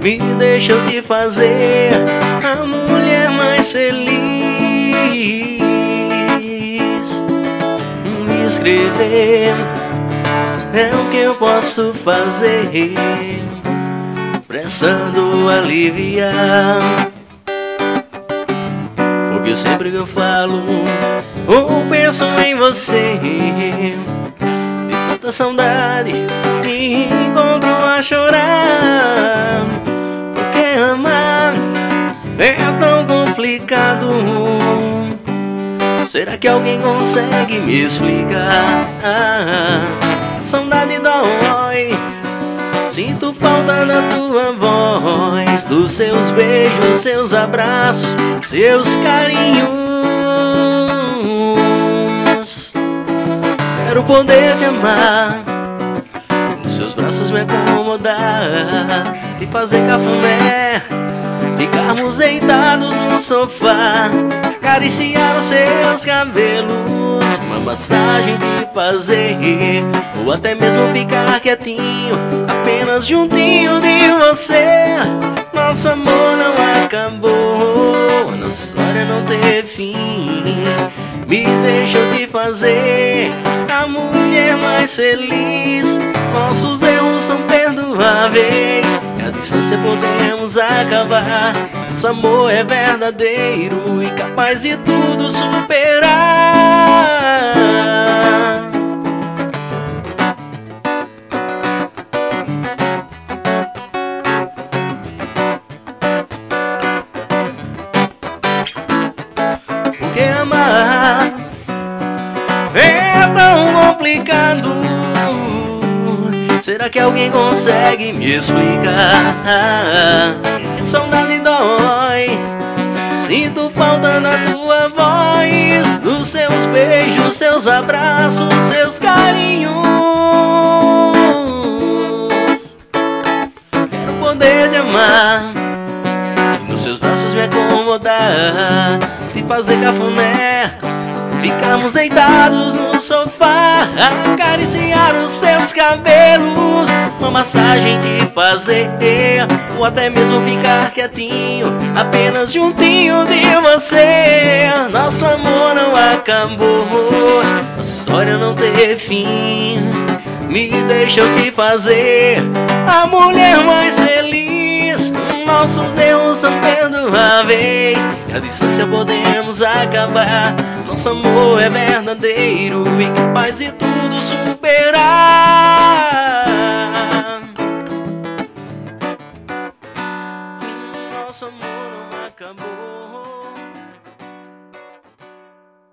Me deixa eu te fazer a mulher mais feliz. Me escrever é o que eu posso fazer, prestando aliviar. Porque sempre que eu falo ou penso em você, de tanta saudade me encontro a chorar. Porque amar é tão complicado. Será que alguém consegue me explicar? A saudade dói, sinto falta da tua voz, dos seus beijos, seus abraços, seus carinhos. Quero poder te amar, nos seus braços me acomodar, te fazer cafuné, ficarmos deitados no sofá, acariciar os seus cabelos, uma massagem te fazer, ou até mesmo ficar quietinho, apenas juntinho de você. Nosso amor não acabou, nossa história não teve fim. Me deixa eu te fazer a mulher mais feliz. Nossos erros são perdoáveis, e a distância podemos acabar. Nosso amor é verdadeiro e capaz de tudo superar. Porque amar é tão complicado. Será que alguém consegue me explicar? A saudade dói, sinto falta da tua voz, dos seus beijos, seus abraços, seus carinhos. Quero poder te amar, nos seus braços me acomodar, te fazer cafuné, ficarmos deitados no sofá, acariciar os seus cabelos, uma massagem te fazer, ou até mesmo ficar quietinho, apenas juntinho de você. Nosso amor não acabou, nossa história não teve fim. Me deixa eu te fazer a mulher mais feliz. Nossos erros são perdoáveis, e a distância podemos acabar. Nosso amor é verdadeiro e capaz de tudo superar.